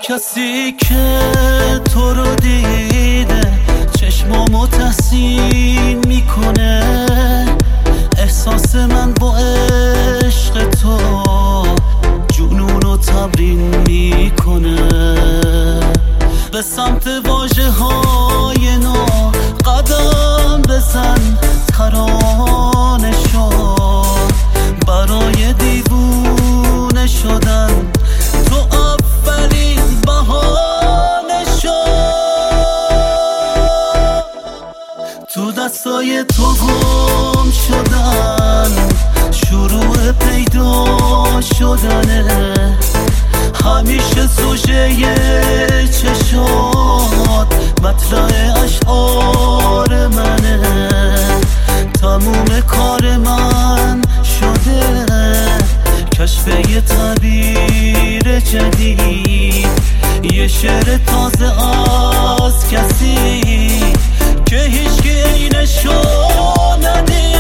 کسی که تو رو دیده چشمامو تحسین میکنه، احساس من با عشق تو جنونو تمرین میکنه. به سمت واژه های نو قدم بزن، ترانه شو برای دیوونه شدن، تو اولین بهانه شو. تو دستای تو گم شدن شروع پیدا شدنه، همیشه سوژه چشات مطلع اشعار منه. تموم کار من شده کشف یه تعبیر جدید، یه شعر تازه از کسی که هیچکی عینشو ندید.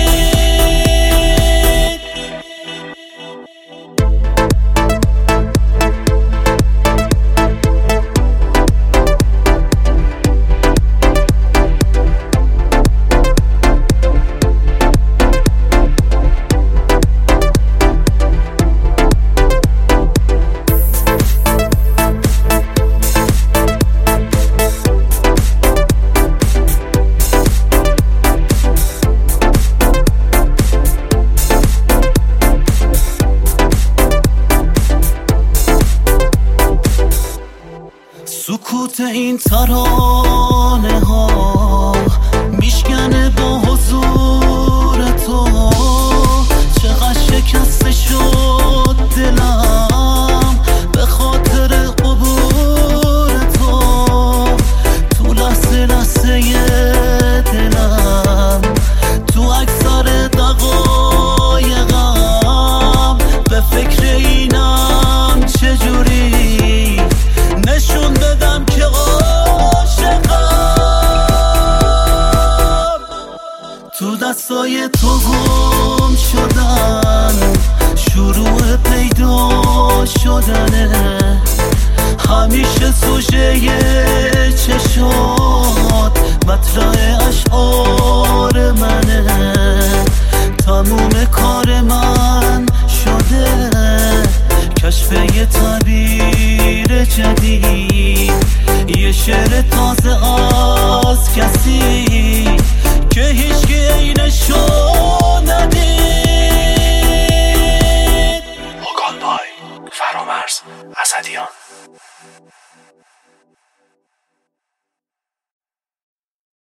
سکوت این ترانه ها میشکنه با حضور تو، چقدر شکسته شد دلم به خاطر عبور تو. تو لحظه لحظه دلم، تو اکثر دقایقم به فکر اینم چجوری نشون بدم که عاشقم. تو دستای تو گم شدن شروع پیدا شدنه، همیشه سوژه چشات مطلع اشعار منه. تموم کار من شده کشف یه تعبیر جدید، یه شعر تازه از کسی که هیچکی عینشو ندید. هوگان بای، فرامرز اسدیان.